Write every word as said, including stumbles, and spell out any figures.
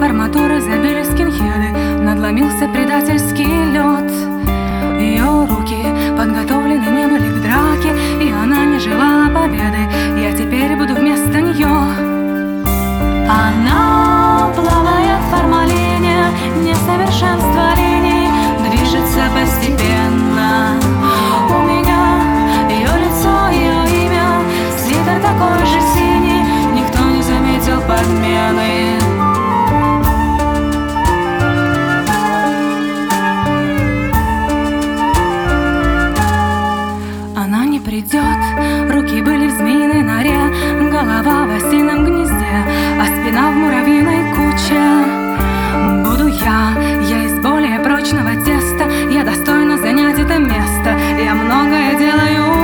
арматурой забили скинхеды, надломился предательский лед. Ее руки подготовлены не были к драке, и она не желала победы. Я теперь буду вместо нее. Она плавает в формалине, несовершенство линий движется постепенно. У меня ее лицо, ее имя, свитер такой же синий, никто не заметил подмены. Она не придет, руки были в змеиной норе, голова в осином гнезде, а спина в муравьиной куче. Буду я, я из более прочного теста, я достойна занять это место. Я многое делаю